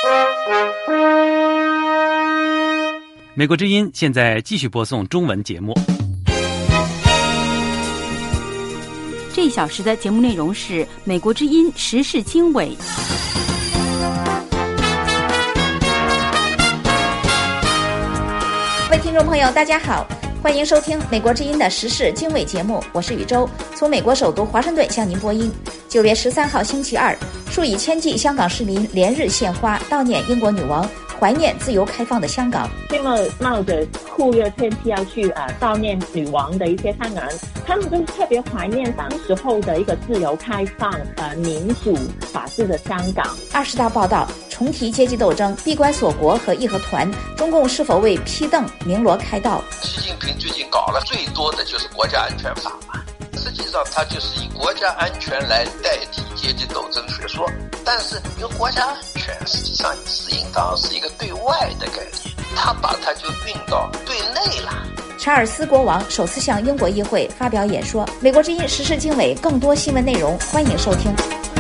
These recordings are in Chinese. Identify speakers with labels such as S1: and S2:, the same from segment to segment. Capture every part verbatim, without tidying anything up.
S1: 美国之音现在继续播送中文节目。
S2: 这一小时的节目内容是美国之音时事经纬。
S3: 各位听众朋友大家好，欢迎收听美国之音的时事经纬节目，我是宇宙，从美国首都华盛顿向您播音。九月十三号星期二，数以千计香港市民连日献花悼念英国女王，怀念自由开放的香港。
S4: 这么冒着酷热天气要去啊、呃、悼念女王的一些香港人，他们都特别怀念当时候的一个自由开放、呃民主法治的香港。
S3: 二十大报道重提阶级斗争，闭关锁国和义和团，中共是否为批邓鸣锣开道？
S5: 习近平最近搞了最多的就是国家安全法嘛，实际上他就是以国家安全来代替阶级斗争学说，但是因为国家安全实际上是应当是一个对外的概念，他把它就运到对内了。
S3: 查尔斯国王首次向英国议会发表演说。美国之音时事经纬更多新闻内容，欢迎收听。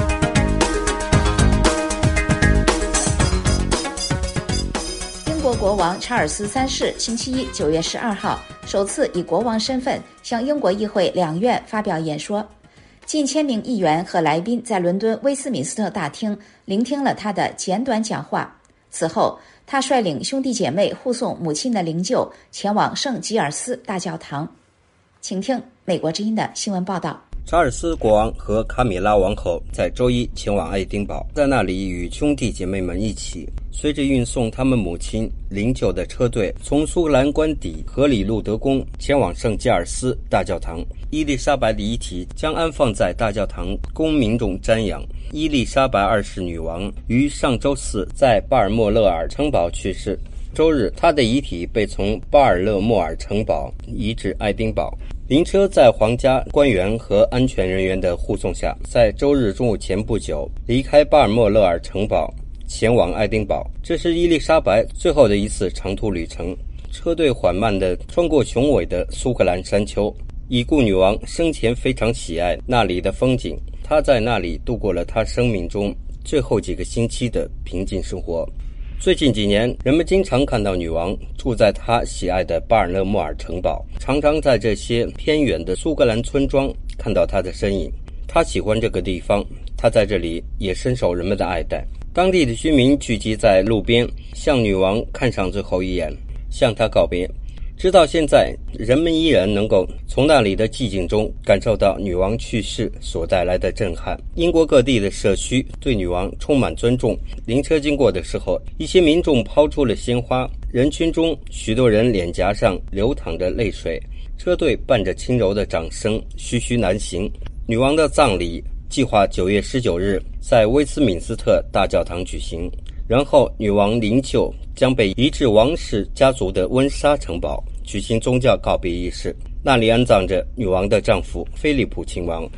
S3: 英国国王查尔斯三世星期一九月十二号首次以国王身份向英国议会两院发表演说，近千名议员和来宾在伦敦威斯敏斯特大厅聆听了他的简短讲话。此后，他率领兄弟姐妹护送母亲的灵柩前往圣吉尔斯大教堂。请听美国之音的新闻报道。
S6: 查尔斯国王和卡米拉王后在周一前往爱丁堡，在那里与兄弟姐妹们一起，随着运送他们母亲灵柩的车队从苏格兰官邸荷里路德宫前往圣吉尔斯大教堂。伊丽莎白的遗体将安放在大教堂供民众瞻仰。伊丽莎白二世女王于上周四在巴尔莫勒尔城堡去世，周日她的遗体被从巴尔勒莫尔城堡移至爱丁堡。灵车在皇家官员和安全人员的护送下，在周日中午前不久离开巴尔莫勒尔城堡前往爱丁堡。这是伊丽莎白最后的一次长途旅程。车队缓慢地穿过雄伟的苏格兰山丘。已故女王生前非常喜爱那里的风景，她在那里度过了她生命中最后几个星期的平静生活。最近几年，人们经常看到女王住在她喜爱的巴尔勒莫尔城堡，常常在这些偏远的苏格兰村庄看到她的身影。她喜欢这个地方，她在这里也深受人们的爱戴。当地的居民聚集在路边，向女王看上最后一眼，向她告别。直到现在，人们依然能够从那里的寂静中感受到女王去世所带来的震撼。英国各地的社区对女王充满尊重。灵车经过的时候，一些民众抛出了鲜花，人群中许多人脸颊上流淌着泪水。车队伴着轻柔的掌声徐徐南行。女王的葬礼计划九月十九日在威斯敏斯特大教堂举行，然后女王灵柩将被移至王室家族的温莎城堡举行宗教告别仪式，那里安葬着女王的丈夫菲利普亲王。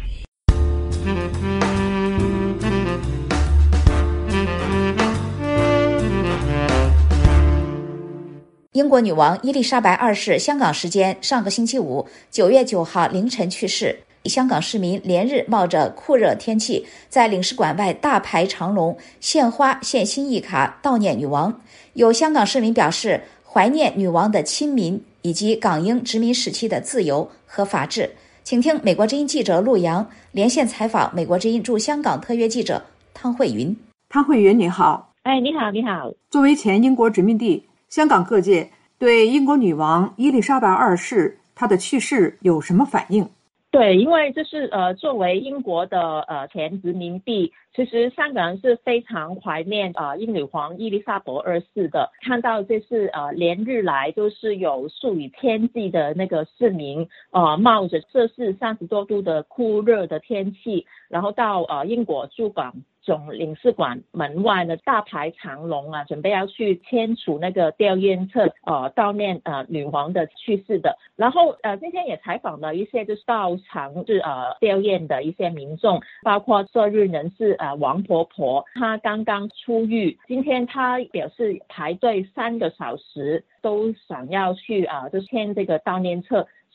S3: 英国女王伊丽莎白二世香港时间上个星期五九月九号凌晨去世。香港市民连日冒着酷热天气，在领事馆外大排长龙，献花献心意卡悼念女王。有香港市民表示怀念女王的亲民以及港英殖民时期的自由和法治。请听美国之音记者陆阳连线采访美国之音驻香港特约记者汤慧云。
S7: 汤慧云你好。
S4: 哎，你好，你好。
S7: 作为前英国殖民地，香港各界对英国女王伊丽莎白二世她的去世有什么反应？
S4: 对，因为这是呃作为英国的呃前殖民地，其实香港人是非常怀念呃英女皇伊丽莎白二世的。看到这是呃连日来都是有数以千计的那个市民呃冒着摄氏三十多度的酷热的天气，然后到呃英国驻港总领事馆门外呢大排长龙啊，准备要去签署那个吊唁册，呃悼念呃女皇的去世的。然后呃今天也采访了一些就是到场是呃吊唁的一些民众，包括涉日人士呃王婆婆，她刚刚出狱，今天她表示排队三个小时都想要去啊、呃、就签这个悼念册，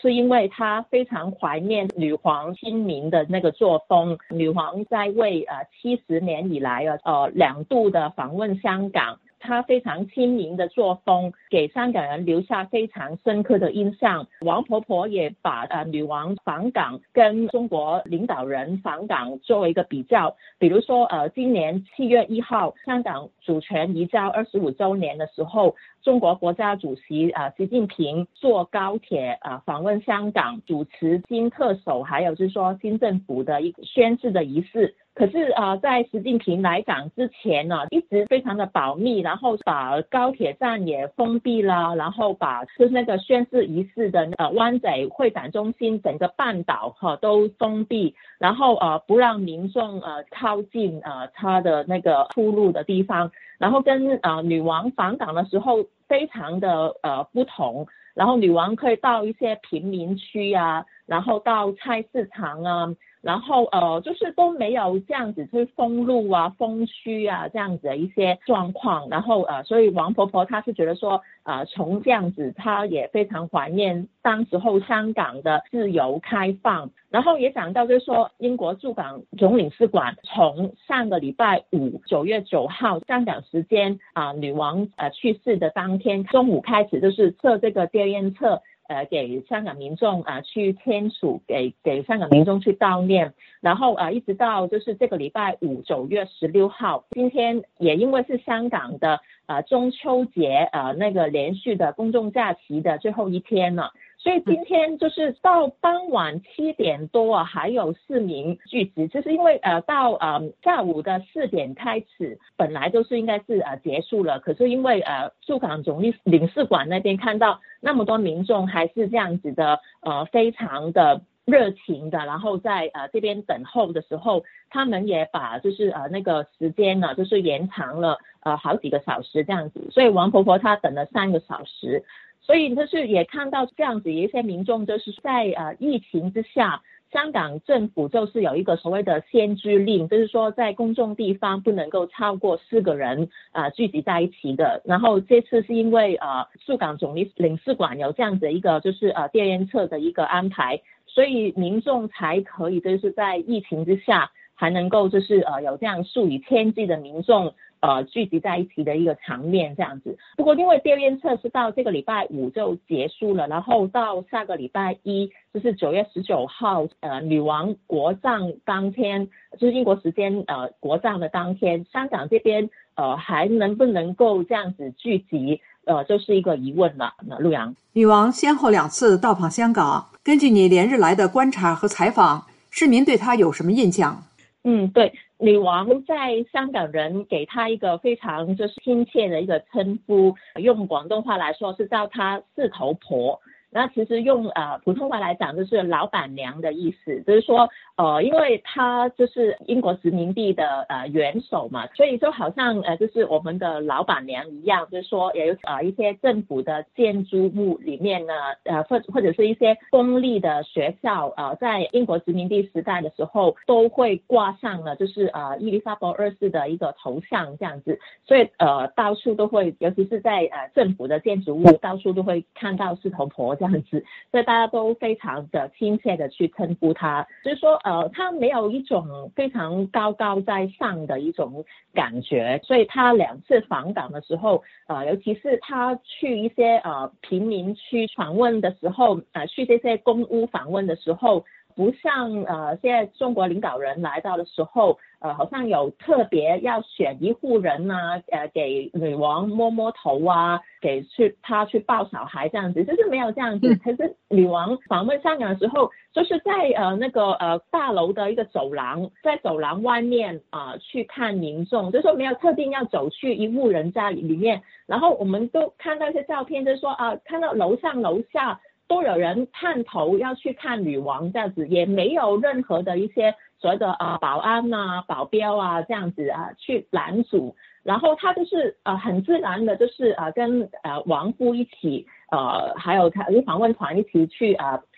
S4: 是因为他非常怀念女皇亲民的那个作风。女皇在位呃七十年以来啊，呃两度的访问香港，她非常亲民的作风给香港人留下非常深刻的印象。王婆婆也把呃女王访港跟中国领导人访港作为一个比较，比如说呃今年七月一号香港主权移交二十五周年的时候，中国国家主席啊、呃、习近平坐高铁啊、呃、访问香港，主持新特首还有就是说新政府的一个宣誓的仪式。可是呃在习近平来港之前呢，一直非常的保密，然后把高铁站也封闭了，然后把就是那个宣誓仪式的呃湾仔会展中心整个半岛哈、呃、都封闭，然后呃不让民众呃靠近呃他的那个出入的地方，然后跟呃女王访港的时候非常的呃不同。然后女王可以到一些贫民区啊，然后到菜市场啊，然后呃就是都没有这样子去封路啊封区啊这样子的一些状况。然后呃所以王婆婆她是觉得说呃从这样子她也非常怀念当时候香港的自由开放。然后也讲到就是说英国驻港总领事馆从上个礼拜五九月九号香港时间啊、呃、女王呃去世的当天中午开始，就是设这个吊唁册呃，给香港民众啊、呃、去签署，给给香港民众去悼念，然后啊、呃、一直到就是这个礼拜五九月十六号，今天也因为是香港的呃中秋节呃那个连续的公众假期的最后一天了。所以今天就是到傍晚七点多啊，还有市民聚集，就是因为呃到呃下午的四点开始，本来就是应该是呃结束了，可是因为呃驻港总领领事馆那边看到那么多民众还是这样子的呃非常的热情的，然后在呃这边等候的时候，他们也把就是呃那个时间呢就是延长了呃好几个小时这样子，所以王婆婆她等了三个小时。所以就是也看到这样子一些民众就是在呃疫情之下，香港政府就是有一个所谓的限聚令，就是说在公众地方不能够超过四个人呃聚集在一起的。然后这次是因为呃驻港总领领事馆有这样子一个就是呃吊唁册的一个安排，所以民众才可以就是在疫情之下还能够就是呃有这样数以千计的民众呃聚集在一起的一个场面这样子。不过因为吊唁册是到这个礼拜五就结束了，然后到下个礼拜一就是九月十九号呃女王国葬当天，就是英国时间呃国葬的当天，香港这边呃还能不能够这样子聚集呃就是一个疑问了。那陆阳，
S7: 女王先后两次到访香港，根据你连日来的观察和采访，市民对她有什么印象？
S4: 嗯，对，女王在香港人给她一个非常就是亲切的一个称呼，用广东话来说是叫她四头婆。那其实用呃普通话来讲就是老板娘的意思，就是说呃因为她就是英国殖民地的呃元首嘛，所以就好像呃就是我们的老板娘一样，就是说也有呃一些政府的建筑物里面呢呃或或者是一些公立的学校呃在英国殖民地时代的时候都会挂上了就是呃伊丽莎白二世的一个头像这样子，所以呃到处都会，尤其是在呃政府的建筑物到处都会看到四头婆这样子，所以大家都非常的亲切的去称呼他，就是说呃他没有一种非常高高在上的一种感觉。所以他两次访港的时候呃尤其是他去一些呃贫民区访问的时候呃去这些公屋访问的时候，不像呃现在中国领导人来到的时候呃好像有特别要选一户人啊呃给女王摸摸头啊，给去他去抱小孩这样子，就是没有这样子。可是女王访问香港的时候就是在呃那个呃大楼的一个走廊，在走廊外面啊、呃、去看民众，就是说没有特定要走去一户人家里面，然后我们都看到一些照片，就是说啊、呃、看到楼上楼下都有人探头要去看女王这样子，也没有任何的一些所谓的啊、呃、保安啊保镖啊这样子啊去拦阻，然后他就是呃很自然的就是呃跟呃王夫一起呃还有他访问团一起去呃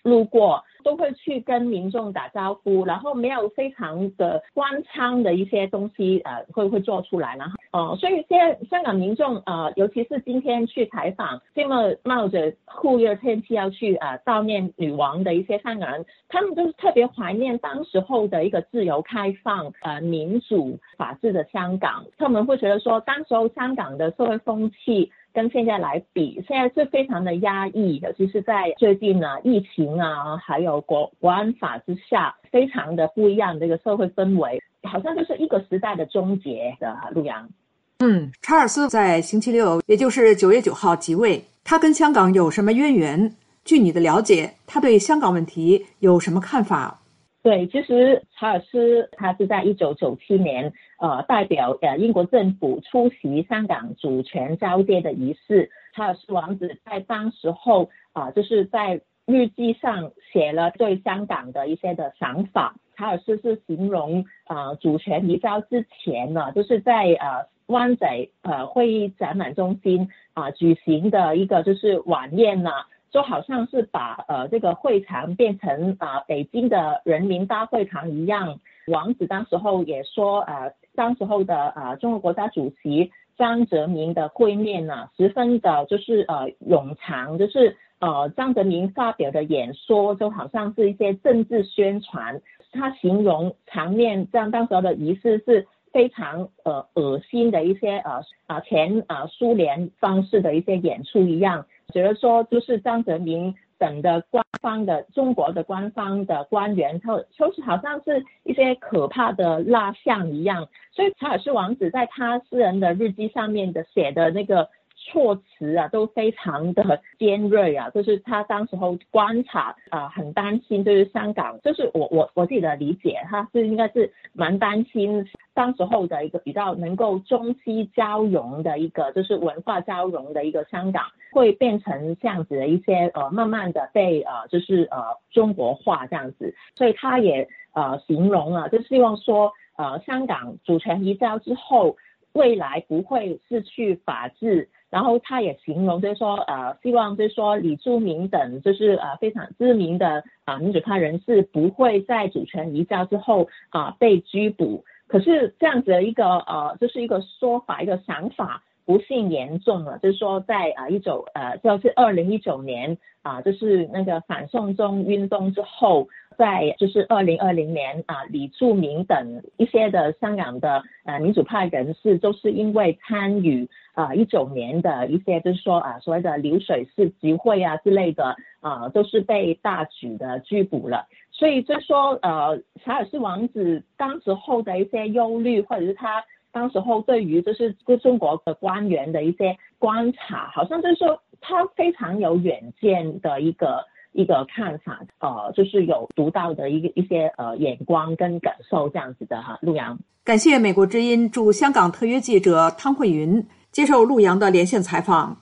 S4: 路过都会去跟民众打招呼，然后没有非常的官腔的一些东西呃会会做出来，然后呃所以现在香港民众呃尤其是今天去采访这么冒着酷热天气要去呃悼念女王的一些香港人，他们都是特别怀念当时候的一个自由开放呃民主法治的香港，他们会觉得说当时候香港的社会风气跟现在来比，现在是非常的压抑，尤其是在最近呢疫情啊还有国国安法之下，非常的不一样的一个社会氛围，好像就是一个时代的终结的陆阳。
S7: 嗯，查尔斯在星期六，也就是九月九号即位，他跟香港有什么渊源？据你的了解，他对香港问题有什么看法？
S4: 对，其实查尔斯他是在一九九七年呃代表呃英国政府出席香港主权交接的仪式。查尔斯王子在当时候啊、呃、就是在日记上写了对香港的一些的想法。查尔斯是形容呃主权移交之前呢，就是在呃湾仔呃会议展览中心啊、呃、举行的一个就是晚宴呢，就好像是把呃这个会场变成啊、呃、北京的人民大会堂一样。王子当时候也说呃当时候的呃中国国家主席张泽民的会面呢，十分的就是呃冗长，就是呃张泽民发表的演说就好像是一些政治宣传，他形容场面这样当时候的仪式是非常呃恶心的一些呃啊前啊苏联方式的一些演出一样，觉得说就是张泽民等的官方的中国的官方的官员就是好像是一些可怕的蜡像一样。所以查尔斯王子在他私人的日记上面的写的那个措辞啊都非常的尖锐啊，就是他当时候观察啊、呃、很担心，就是香港，就是我我我自己的理解，他是应该是蛮担心当时候的一个比较能够中西交融的一个就是文化交融的一个香港会变成这样子的一些呃慢慢的被呃就是呃中国化这样子。所以他也呃形容啊，就希望说呃香港主权移交之后未来不会失去法治。然后他也形容就是说呃希望就是说李柱铭等就是呃非常知名的啊、呃、民主派人士不会在主权移交之后啊、呃、被拘捕。可是这样子的一个呃就是一个说法一个想法不幸严重了，就是说在啊一九呃就是二零一九年啊、呃、就是那个反送中运动之后，在就是二零二零年啊、呃、李柱铭等一些的香港的呃民主派人士都是因为参与啊一九年的一些就是说啊、呃、所谓的流水式集会啊之类的啊、呃、都是被大举的拘捕了。所以就说呃查尔斯王子当时候的一些忧虑，或者是他当时候对于就是中国的官员的一些观察，好像就是说他非常有远见的一个一个看法，呃，就是有独到的一个一些呃眼光跟感受这样子的哈。陆阳，
S7: 感谢美国之音驻香港特约记者汤慧云接受陆阳的连线采访。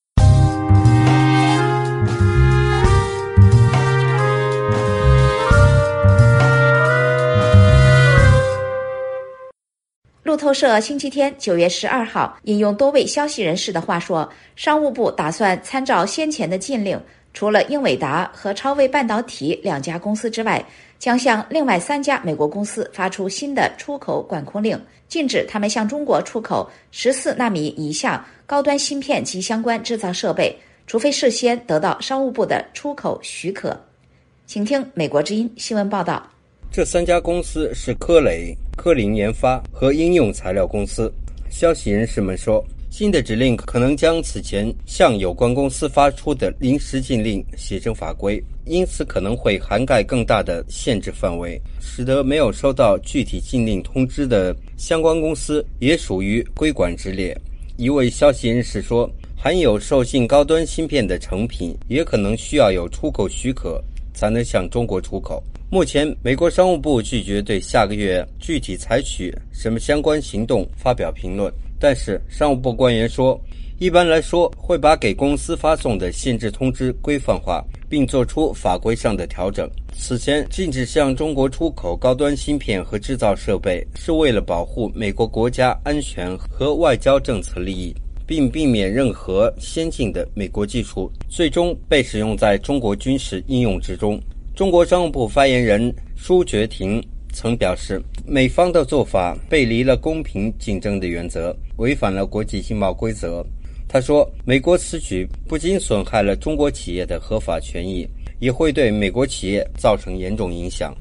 S3: 路透社星期天九月十二号引用多位消息人士的话说，商务部打算参照先前的禁令，除了英伟达和超微半导体两家公司之外，将向另外三家美国公司发出新的出口管控令，禁止他们向中国出口十四纳米以下高端芯片及相关制造设备，除非事先得到商务部的出口许可。请听美国之音新闻报道。
S6: 这三家公司是科磊、科林研发和应用材料公司。消息人士们说，新的指令可能将此前向有关公司发出的临时禁令写成法规，因此可能会涵盖更大的限制范围，使得没有收到具体禁令通知的相关公司也属于规管之列。一位消息人士说，含有受信高端芯片的成品也可能需要有出口许可才能向中国出口。目前美国商务部拒绝对下个月具体采取什么相关行动发表评论，但是商务部官员说，一般来说会把给公司发送的限制通知规范化，并做出法规上的调整。此前禁止向中国出口高端芯片和制造设备，是为了保护美国国家安全和外交政策利益， 并避免任何先进的美国技术最终被使用在中国军事应用之中。中国商务部发言人舒觉廷曾表示，美方的做法背离了公平竞争的原则，违反了国际经贸规则。他说，美国此举不仅损害了中国企业的合法权益，也会对美国企业造成严重影响。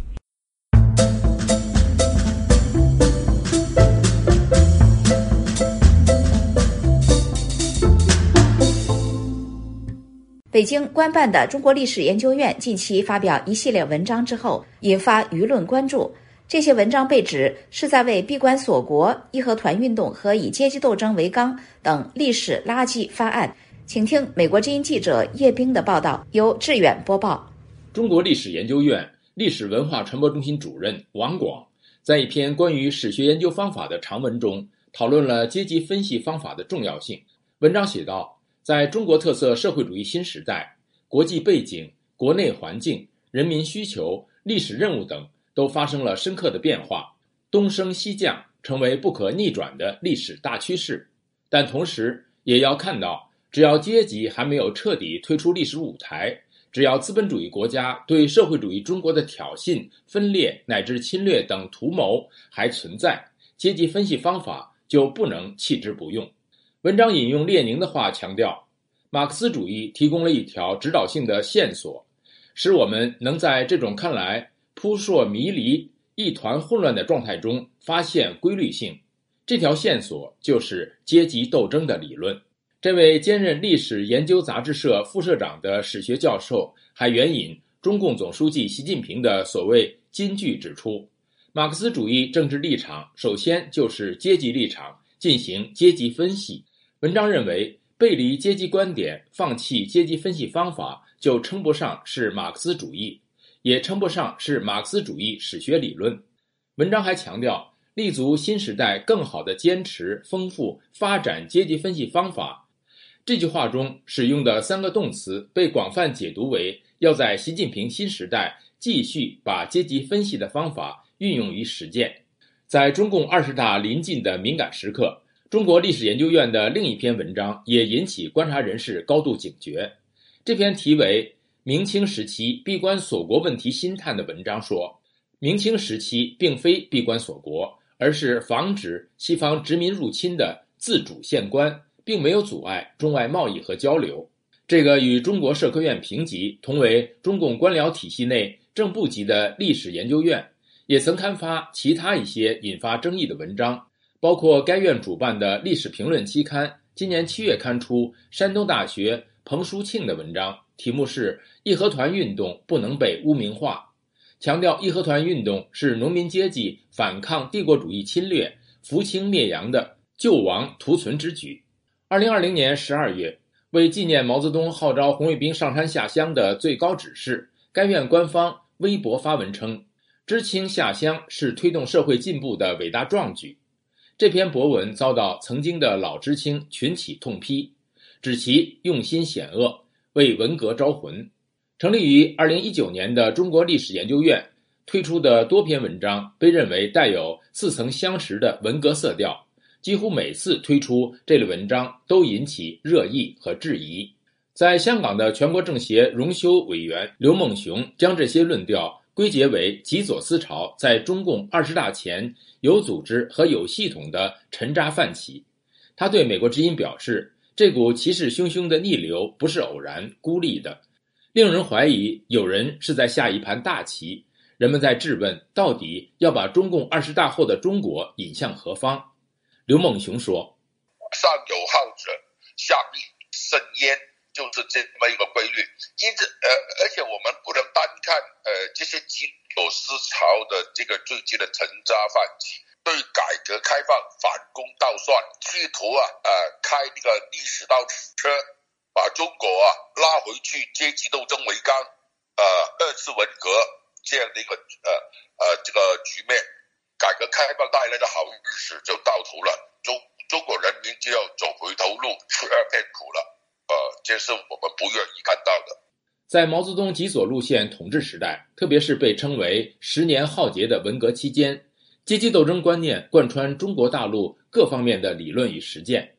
S3: 北京官办的中国历史研究院近期发表一系列文章之后，引发舆论关注。这些文章被指是在为闭关锁国、义和团运动和以阶级斗争为纲等历史垃圾翻案。请听美国之音记者叶冰的报道，由志远播报。
S8: 中国历史研究院历史文化传播中心主任王广在一篇关于史学研究方法的长文中讨论了阶级分析方法的重要性。文章写道，在中国特色社会主义新时代，国际背景、国内环境、人民需求、历史任务等都发生了深刻的变化，东升西降成为不可逆转的历史大趋势。但同时也要看到，只要阶级还没有彻底退出历史舞台，只要资本主义国家对社会主义中国的挑衅、分裂乃至侵略等图谋还存在，阶级分析方法就不能弃之不用。文章引用列宁的话强调，马克思主义提供了一条指导性的线索，使我们能在这种看来扑朔迷离、一团混乱的状态中发现规律性。这条线索就是阶级斗争的理论。这位兼任历史研究杂志社副社长的史学教授还援引中共总书记习近平的所谓金句指出，马克思主义政治立场首先就是阶级立场，进行阶级分析。文章认为，背离阶级观点、放弃阶级分析方法，就称不上是马克思主义，也称不上是马克思主义史学理论。文章还强调，立足新时代更好地坚持、丰富、发展阶级分析方法。这句话中使用的三个动词被广泛解读为要在习近平新时代继续把阶级分析的方法运用于实践。在中共二十大临近的敏感时刻，中国历史研究院的另一篇文章也引起观察人士高度警觉。这篇题为《明清时期闭关锁国问题新探》的文章说，明清时期并非闭关锁国，而是防止西方殖民入侵的自主县官，并没有阻碍中外贸易和交流。这个与中国社科院评级同为中共官僚体系内正部级的历史研究院，也曾刊发其他一些引发争议的文章，包括该院主办的历史评论期刊今年七月刊出山东大学彭书庆的文章，题目是义和团运动不能被污名化，强调义和团运动是农民阶级反抗帝国主义侵略、扶清灭洋的救亡图存之举。二零二零年十二月，为纪念毛泽东号召红卫兵上山下乡的最高指示，该院官方微博发文称，知青下乡是推动社会进步的伟大壮举。这篇博文遭到曾经的老知青群起痛批，指其用心险恶，为文革招魂。成立于二零一九年的中国历史研究院推出的多篇文章被认为带有似曾相识的文革色调，几乎每次推出这类文章都引起热议和质疑。在香港的全国政协荣休委员刘梦熊将这些论调归结为极左思潮在中共二十大前有组织和有系统的沉渣泛起。他对美国之音表示，这股气势汹汹的逆流不是偶然孤立的，令人怀疑有人是在下一盘大棋。人们在质问，到底要把中共二十大后的中国引向何方？刘梦熊说，
S9: 上有好者，下必生焉，就是这么一个规律。因此呃，而且我们不能单看呃这些极左思潮的这个最近的沉渣泛起，对改革开放反攻倒算，企图啊呃开那个历史倒车，把中国啊拉回去阶级斗争为纲，呃二次文革这样的一个呃呃这个局面。改革开放带来的好日子就到头了，中中国人民就要走回头路，吃二片苦了。呃，这是我们不愿意看到的。
S8: 在毛泽东极左路线统治时代，特别是被称为十年浩劫的文革期间，阶级斗争观念贯穿中国大陆各方面的理论与实践。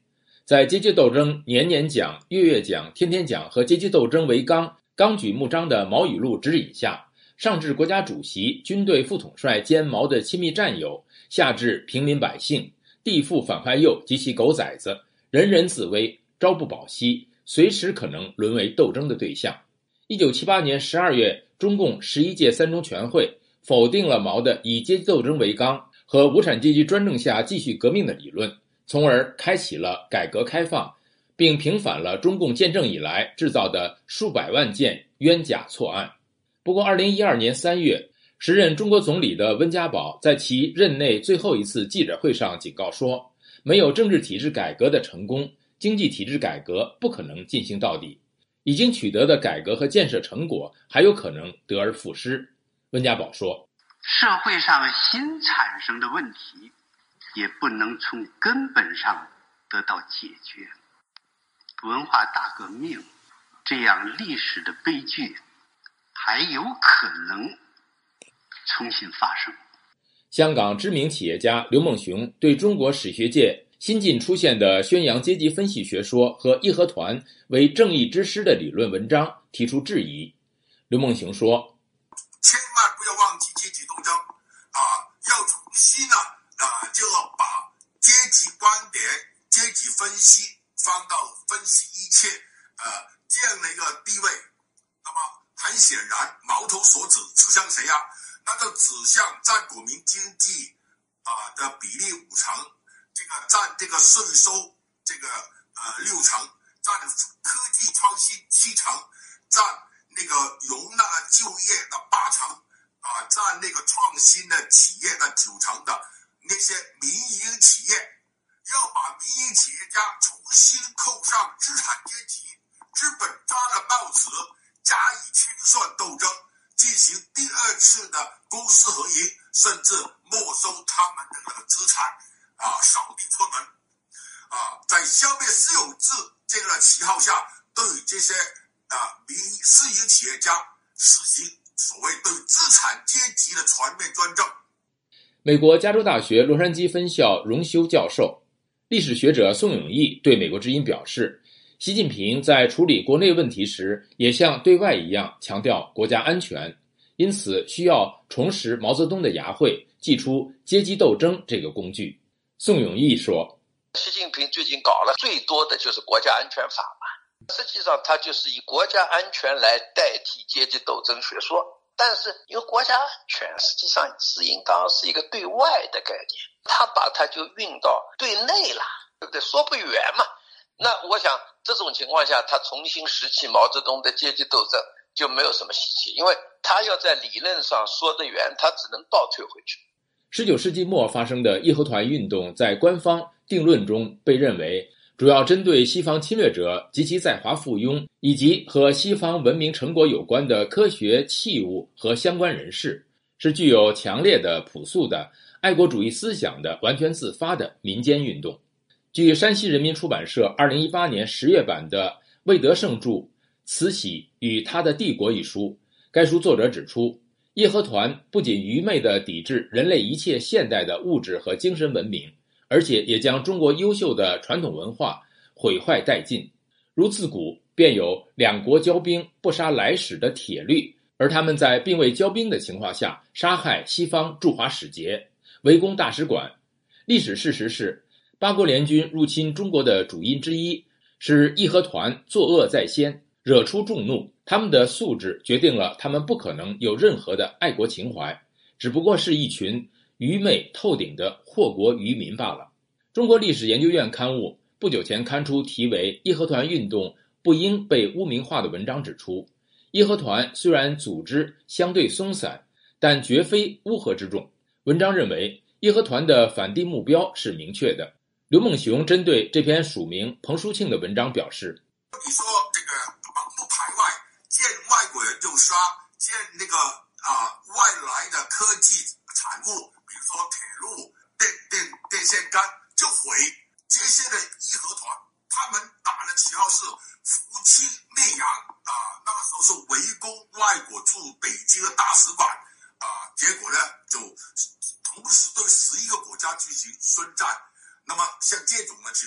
S8: 在阶级斗争年年讲、月月讲、天天讲和阶级斗争为纲、纲举目张的毛语录指引下，上至国家主席、军队副统帅兼毛的亲密战友，下至平民百姓、地富反派右及其狗崽子，人人自危，朝不保夕，随时可能沦为斗争的对象。一九七八年十二月，中共十一届三中全会否定了毛的以阶级斗争为纲和无产阶级专政下继续革命的理论，从而开启了改革开放，并平反了中共建政以来制造的数百万件冤假错案。不过二零一二年三月，时任中国总理的温家宝在其任内最后一次记者会上警告说，没有政治体制改革的成功，经济体制改革不可能进行到底，已经取得的改革和建设成果还有可能得而复失。温家宝说，
S10: 社会上新产生的问题也不能从根本上得到解决，文化大革命这样历史的悲剧还有可能重新发生。
S8: 香港知名企业家刘梦熊对中国史学界新近出现的宣扬阶级分析学说和义和团为正义之师的理论文章提出质疑。刘梦熊说，
S11: 千万不要忘记阶级斗争啊，要重新呢啊，就要把阶级观点、阶级分析放到分析一切呃这样的一个地位。那么很显然，矛头所指指向谁啊？那就指向占国民经济啊、呃、的比例五成，这个占这个税收这个呃六成，占科技创新七成，占那个容纳就业的八成啊、呃，占那个创新的企业的九成的那些民营企业，要把民营企业家重新扣上资产阶级资本家的帽子，加以清算斗争，进行第二次的公私合营，甚至没收他们的资产啊，扫地出门啊，在消灭私有制这个旗号下，对这些啊民私营企业家实行所谓对资产阶级的全面专政。
S8: 美国加州大学洛杉矶分校荣休教授、历史学者宋永毅对美国之音表示，习近平在处理国内问题时也像对外一样强调国家安全，因此需要重拾毛泽东的牙慧，祭出阶级斗争这个工具。宋永毅说，
S5: 习近平最近搞了最多的就是国家安全法嘛，实际上他就是以国家安全来代替阶级斗争学说，但是因为国家安全实际上是应当是一个对外的概念，他把它就运到对内了，对不对？说不远嘛。那我想这种情况下，他重新拾起毛泽东的阶级斗争就没有什么稀奇，因为他要在理论上说得远，他只能倒退回去。
S8: 十九世纪末发生的义和团运动在官方定论中被认为主要针对西方侵略者及其在华附庸，以及和西方文明成果有关的科学器物和相关人士，是具有强烈的朴素的爱国主义思想的完全自发的民间运动。据山西人民出版社二零一八年十月版的魏德胜著《慈禧与他的帝国》一书，该书作者指出，义和团不仅愚昧地抵制人类一切现代的物质和精神文明，而且也将中国优秀的传统文化毁坏殆尽。如自古便有两国交兵不杀来使的铁律，而他们在并未交兵的情况下杀害西方驻华使节，围攻大使馆。历史事实是，八国联军入侵中国的主因之一是义和团作恶在先，惹出众怒，他们的素质决定了他们不可能有任何的爱国情怀，只不过是一群愚昧透顶的祸国愚民罢了。中国历史研究院刊物不久前刊出题为《义和团运动不应被污名化》的文章，指出，义和团虽然组织相对松散，但绝非乌合之众。文章认为，义和团的反帝目标是明确的。刘梦熊针对这篇署名彭淑庆的文章表示，
S11: 你说这个盲目排外，见外国人就杀，见那个啊、呃、外来的科技产物，比如说铁路、电电电线杆就毁。这些的义和团，他们打的旗号是扶清灭洋啊、呃，那个时候是围攻外国驻北京的大使馆啊、呃，结果呢就同时对十一个国家进行宣战。那么像这种的情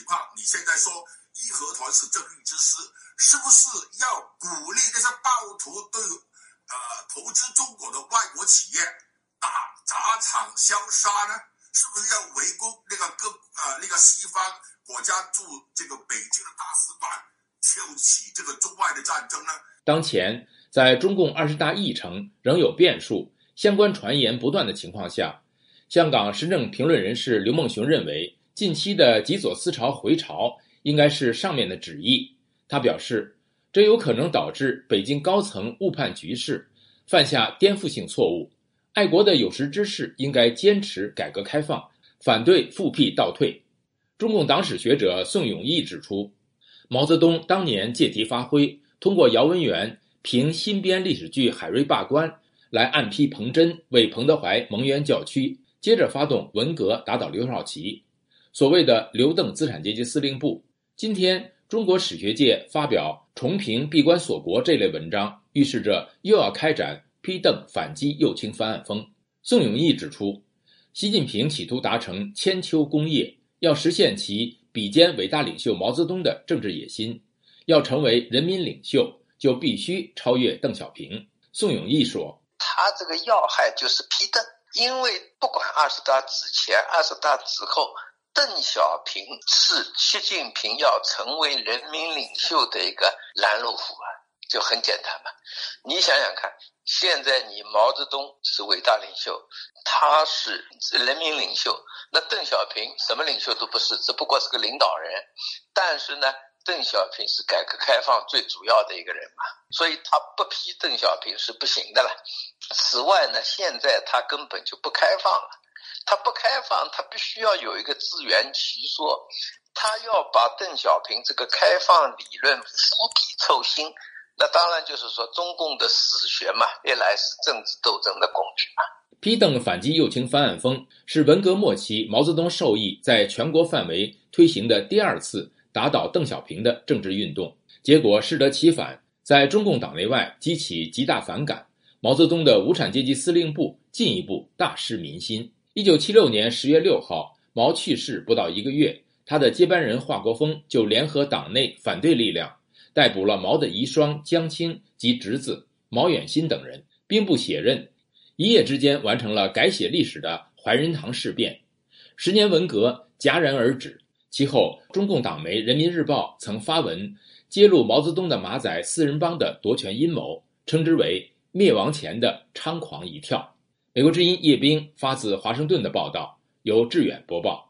S11: 情况，你现在说义和团是正义之师，是不是要鼓励那些暴徒对呃投资中国的外国企业打砸场消杀呢？是不是要围攻那个各呃那个西方国家驻这个北京的大使馆，挑起这个中外的战争呢？
S8: 当前在中共二十大议程仍有变数，相关传言不断的情况下，香港时政评论人士刘梦熊认为，近期的极左思潮回潮应该是上面的旨意。他表示，这有可能导致北京高层误判局势，犯下颠覆性错误。爱国的有识之士应该坚持改革开放，反对复辟倒退。中共党史学者宋永毅指出，毛泽东当年借题发挥，通过姚文元凭新编历史剧《海瑞罢官》来暗批彭真为彭德怀蒙冤叫屈，接着发动文革打倒刘少奇，所谓的刘邓资产阶级司令部。今天中国史学界发表重评闭关锁国这类文章，预示着又要开展批邓反击右倾翻案风。宋永毅指出，习近平企图达成千秋功业，要实现其比肩伟大领袖毛泽东的政治野心，要成为人民领袖，就必须超越邓小平。宋永毅说，
S5: 他这个要害就是批邓，因为不管二十大之前二十大之后，邓小平是习近平要成为人民领袖的一个拦路虎啊，就很简单嘛。你想想看，现在你毛泽东是伟大领袖，他是人民领袖，那邓小平什么领袖都不是，只不过是个领导人。但是呢，邓小平是改革开放最主要的一个人嘛，所以他不批邓小平是不行的了。此外呢，现在他根本就不开放了，他不开放，他必须要有一个自圆其说，他要把邓小平这个开放理论釜底抽薪。那当然就是说，中共的史学嘛，历来是政治斗争的工具嘛。
S8: 批邓反击右倾翻案风是文革末期毛泽东授意在全国范围推行的第二次打倒邓小平的政治运动，结果适得其反，在中共党内外激起极大反感。毛泽东的无产阶级司令部进一步大失民心。一九七六年十月六号，毛去世不到一个月，他的接班人华国锋就联合党内反对力量，逮捕了毛的遗孀江青及侄子毛远新等人，兵不血刃，一夜之间完成了改写历史的怀仁堂事变。十年文革戛然而止。其后，中共党媒《人民日报》曾发文揭露毛泽东的马仔四人帮的夺权阴谋，称之为灭亡前的猖狂一跳。美国之音叶冰发自华盛顿的报道，由志远播报。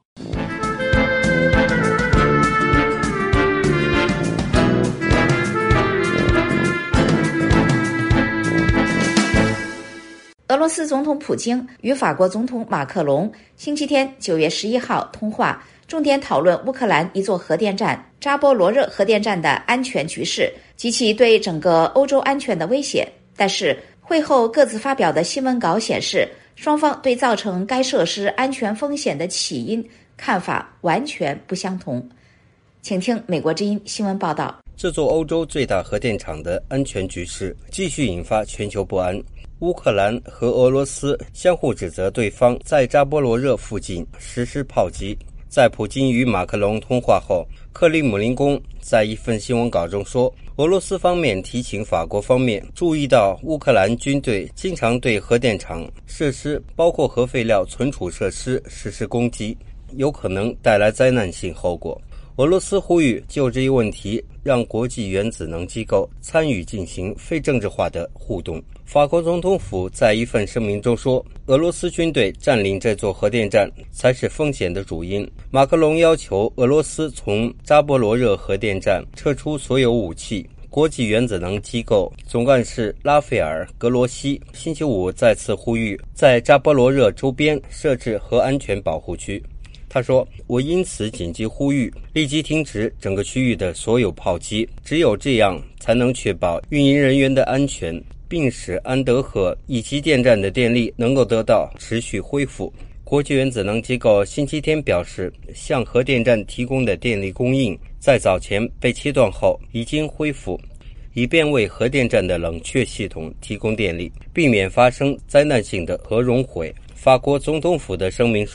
S3: 俄罗斯总统普京与法国总统马克龙星期天九月十一号通话，重点讨论乌克兰一座核电站扎波罗热核电站的安全局势及其对整个欧洲安全的威胁。但是会后各自发表的新闻稿显示，双方对造成该设施安全风险的起因看法完全不相同。请听美国之音新闻报道。
S6: 这座欧洲最大核电厂的安全局势继续引发全球不安。乌克兰和俄罗斯相互指责对方在扎波罗热附近实施炮击。在普京与马克龙通话后，克里姆林宫在一份新闻稿中说，俄罗斯方面提醒法国方面注意到乌克兰军队经常对核电厂设施，包括核废料存储设施实施攻击，有可能带来灾难性后果。俄罗斯呼吁就这一问题让国际原子能机构参与进行非政治化的互动。法国总统府在一份声明中说，俄罗斯军队占领这座核电站才是风险的主因。马克龙要求俄罗斯从扎波罗热核电站撤出所有武器。国际原子能机构总干事拉斐尔·格罗西星期五再次呼吁在扎波罗热周边设置核安全保护区。他说，我因此紧急呼吁立即停止整个区域的所有炮击，只有这样才能确保运营人员的安全，并使安德赫以及电站的电力能够得到持续恢复。国际原子能机构星期天表示，向核电站提供的电力供应在早前被切断后已经恢复，以便为核电站的冷却系统提供电力，避免发生灾难性的核熔毁。法国总统府的声明说，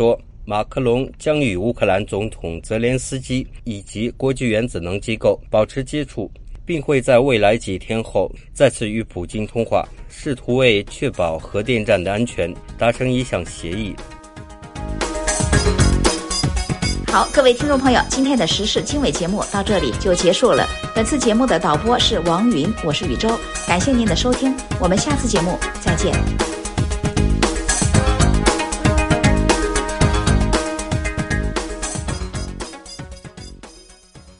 S6: 马克龙将与乌克兰总统泽连斯基以及国际原子能机构保持接触，并会在未来几天后再次与普京通话，试图为确保核电站的安全达成一项协议。
S3: 好，各位听众朋友，今天的时事经纬节目到这里就结束了。本次节目的导播是王云，我是宇宙，感谢您的收听，我们下次节目再见。